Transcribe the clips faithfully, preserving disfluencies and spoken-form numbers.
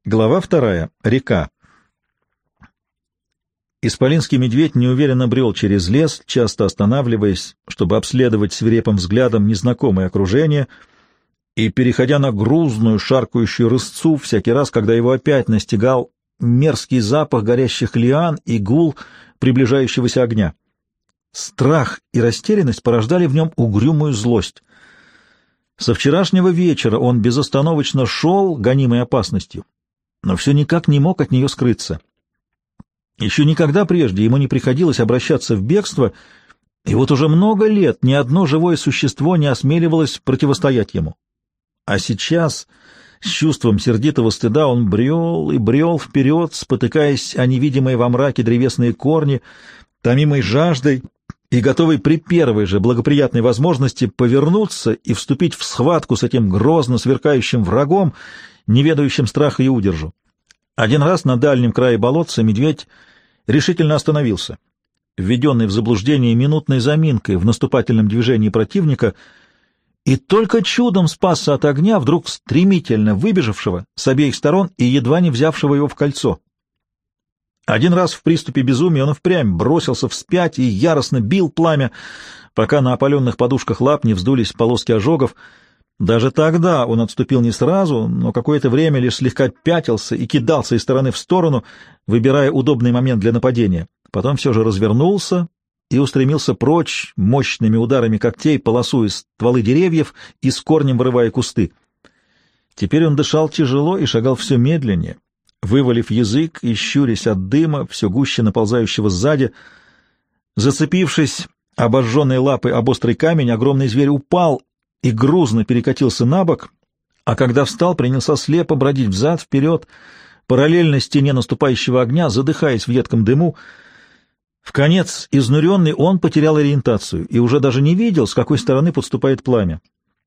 Глава вторая. Река. Исполинский медведь неуверенно брел через лес, часто останавливаясь, чтобы обследовать свирепым взглядом незнакомое окружение, и переходя на грузную, шаркающую рысцу всякий раз, когда его опять настигал мерзкий запах горящих лиан и гул приближающегося огня. Страх и растерянность порождали в нем угрюмую злость. Со вчерашнего вечера он безостановочно шел, гонимый опасностью, но все никак не мог от нее скрыться. Еще никогда прежде ему не приходилось обращаться в бегство, и вот уже много лет ни одно живое существо не осмеливалось противостоять ему. А сейчас, с чувством сердитого стыда, он брел и брел вперед, спотыкаясь о невидимые во мраке древесные корни, томимой жаждой и готовый при первой же благоприятной возможности повернуться и вступить в схватку с этим грозно сверкающим врагом, не ведающим страха и удержу. Один раз на дальнем крае болотца медведь решительно остановился. Введенный в заблуждение минутной заминкой в наступательном движении противника, и только чудом спасся от огня, вдруг стремительно выбежавшего с обеих сторон и едва не взявшего его в кольцо. Один раз в приступе безумия он впрямь бросился вспять и яростно бил пламя, пока на опаленных подушках лап не вздулись полоски ожогов. Даже тогда он отступил не сразу, но какое-то время лишь слегка пятился и кидался из стороны в сторону, выбирая удобный момент для нападения. Потом все же развернулся и устремился прочь, мощными ударами когтей полосуя стволы деревьев и с корнем вырывая кусты. Теперь он дышал тяжело и шагал все медленнее, вывалив язык и щурясь от дыма, все гуще наползающего сзади. Зацепившись обожженной лапой об острый камень, огромный зверь упал и грузно перекатился на бок, а когда встал, принялся слепо бродить взад-вперед, параллельно стене наступающего огня, задыхаясь в едком дыму. Вконец, изнуренный, он потерял ориентацию и уже даже не видел, с какой стороны подступает пламя.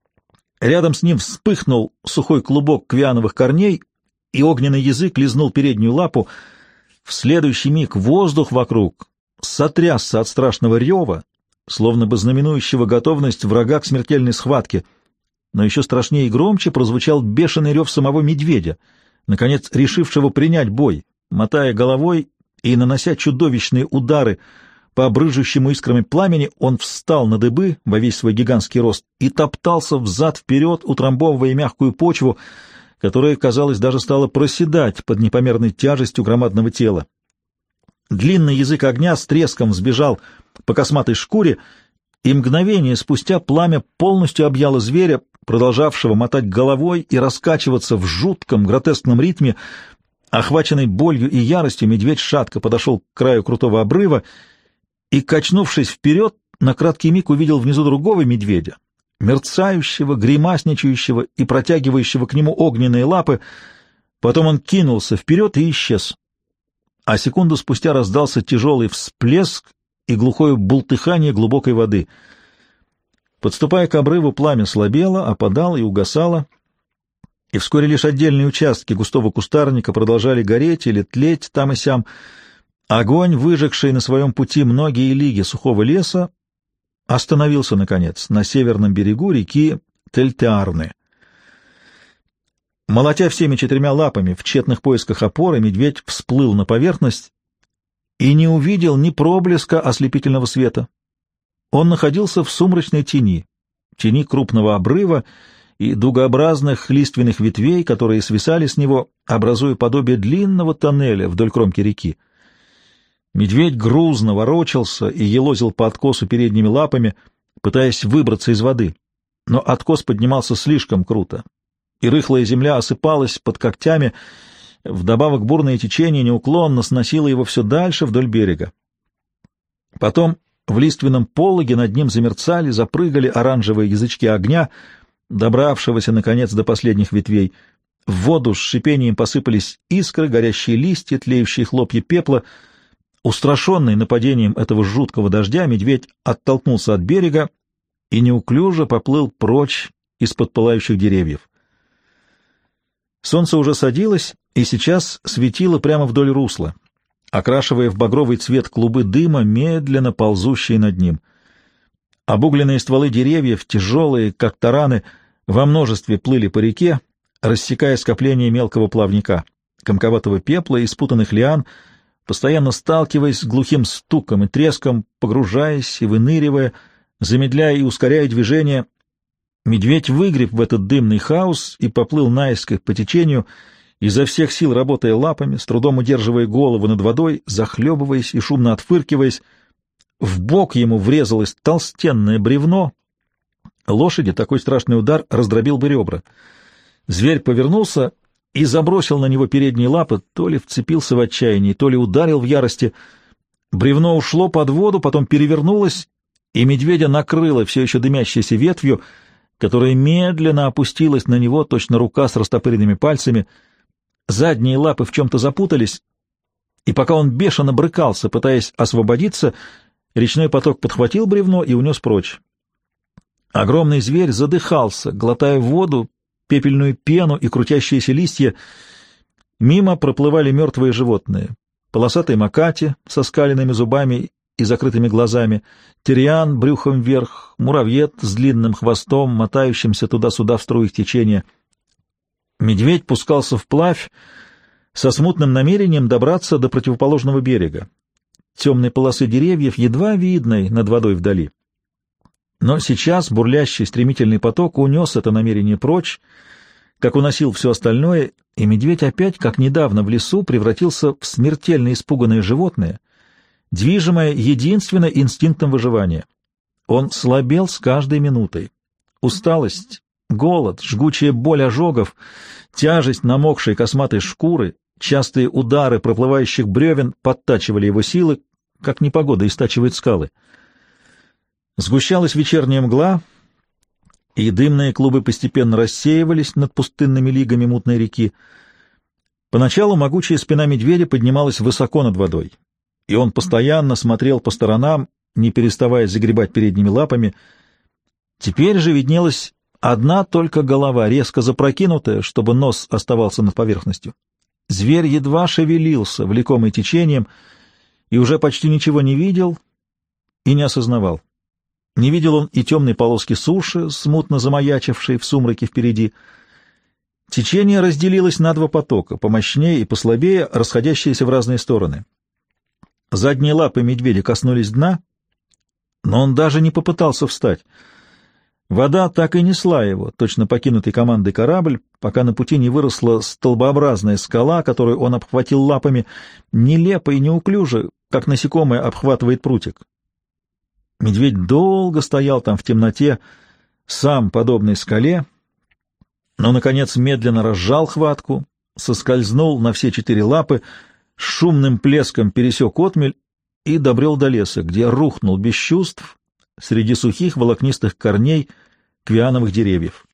Рядом с ним вспыхнул сухой клубок квиановых корней, и огненный язык лизнул переднюю лапу. В следующий миг воздух вокруг сотрясся от страшного рева, словно бы знаменующего готовность врага к смертельной схватке. Но еще страшнее и громче прозвучал бешеный рев самого медведя, наконец решившего принять бой, мотая головой и нанося чудовищные удары по брыжущему искрами пламени. Он встал на дыбы во весь свой гигантский рост и топтался взад-вперед, утрамбовывая мягкую почву, которая, казалось, даже стала проседать под непомерной тяжестью громадного тела. Длинный язык огня с треском взбежал по косматой шкуре, и мгновение спустя пламя полностью объяло зверя, продолжавшего мотать головой и раскачиваться в жутком гротескном ритме. Охваченный болью и яростью, медведь шатко подошел к краю крутого обрыва и, качнувшись вперед, на краткий миг увидел внизу другого медведя, мерцающего, гримасничающего и протягивающего к нему огненные лапы. Потом он кинулся вперед и исчез. А секунду спустя раздался тяжелый всплеск и глухое бултыхание глубокой воды. Подступая к обрыву, пламя слабело, опадало и угасало, и вскоре лишь отдельные участки густого кустарника продолжали гореть или тлеть там и сям. Огонь, выжегший на своем пути многие лиги сухого леса, остановился, наконец, на северном берегу реки Тельтеарны. Молотя всеми четырьмя лапами в тщетных поисках опоры, медведь всплыл на поверхность и не увидел ни проблеска ослепительного света. Он находился в сумрачной тени, тени крупного обрыва и дугообразных лиственных ветвей, которые свисали с него, образуя подобие длинного тоннеля вдоль кромки реки. Медведь грузно ворочался и елозил по откосу передними лапами, пытаясь выбраться из воды, но откос поднимался слишком круто, и рыхлая земля осыпалась под когтями. Вдобавок бурное течение неуклонно сносило его все дальше вдоль берега. Потом в лиственном пологе над ним замерцали, запрыгали оранжевые язычки огня, добравшегося, наконец, до последних ветвей. В воду с шипением посыпались искры, горящие листья, тлеющие хлопья пепла. Устрашенный нападением этого жуткого дождя, медведь оттолкнулся от берега и неуклюже поплыл прочь из-под пылающих деревьев. Солнце уже садилось и сейчас светило прямо вдоль русла, окрашивая в багровый цвет клубы дыма, медленно ползущие над ним. Обугленные стволы деревьев, тяжелые, как тараны, во множестве плыли по реке, рассекая скопление мелкого плавника. комковатого пепла и спутанных лиан, постоянно сталкиваясь с глухим стуком и треском, погружаясь и выныривая, замедляя и ускоряя движение. Медведь выгреб в этот дымный хаос и поплыл наискось по течению, изо всех сил работая лапами, с трудом удерживая голову над водой, захлебываясь и шумно отфыркиваясь. В бок ему врезалось толстенное бревно. Лошади такой страшный удар раздробил бы ребра. Зверь повернулся и забросил на него передние лапы, то ли вцепился в отчаянии, то ли ударил в ярости. Бревно ушло под воду, потом перевернулось, и медведя накрыло все еще дымящейся ветвью, которая медленно опустилась на него, точно рука с растопыренными пальцами. Задние лапы в чем-то запутались, и пока он бешено брыкался, пытаясь освободиться, речной поток подхватил бревно и унес прочь. Огромный зверь задыхался, глотая воду, пепельную пену и крутящиеся листья. Мимо проплывали мертвые животные. Полосатый макати со скаленными зубами и закрытыми глазами, тириан брюхом вверх, муравьед с длинным хвостом, мотающимся туда-сюда в струях течения. Медведь пускался вплавь со смутным намерением добраться до противоположного берега, темной полосы деревьев, едва видной над водой вдали. Но сейчас бурлящий стремительный поток унес это намерение прочь, как уносил все остальное, и медведь опять, как недавно в лесу, превратился в смертельно испуганное животное, движимое единственно инстинктом выживания. Он слабел с каждой минутой. Усталость, голод, жгучая боль ожогов, тяжесть намокшей косматой шкуры, частые удары проплывающих бревен подтачивали его силы, как непогода истачивает скалы. Сгущалась вечерняя мгла, и дымные клубы постепенно рассеивались над пустынными лигами мутной реки. Поначалу могучая спина медведя поднималась высоко над водой, и он постоянно смотрел по сторонам, не переставая загребать передними лапами. Теперь же виднелась одна только голова, резко запрокинутая, чтобы нос оставался над поверхностью. Зверь едва шевелился, влекомый течением, и уже почти ничего не видел и не осознавал. Не видел он и темной полоски суши, смутно замаячившей в сумраке впереди. Течение разделилось на два потока, помощнее и послабее, расходящиеся в разные стороны. Задние лапы медведя коснулись дна, но он даже не попытался встать. Вода так и несла его, точно покинутый командой корабль, пока на пути не выросла столбообразная скала, которую он обхватил лапами, нелепо и неуклюже, как насекомое обхватывает прутик. Медведь долго стоял там в темноте, сам подобный скале, но, наконец, медленно разжал хватку, соскользнул на все четыре лапы, с шумным плеском пересек отмель и добрел до леса, где рухнул без чувств среди сухих волокнистых корней квиановых деревьев.